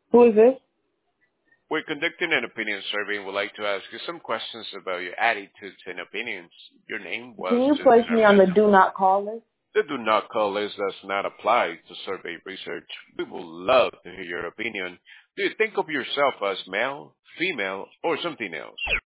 Who is this? We're conducting an opinion survey and would like to ask you some questions about your attitudes and opinions. Your name Can was you just place me on the do not call list? the do not call list does not apply to survey research. We would love to hear your opinion. Do you think of yourself as male, female, or something else?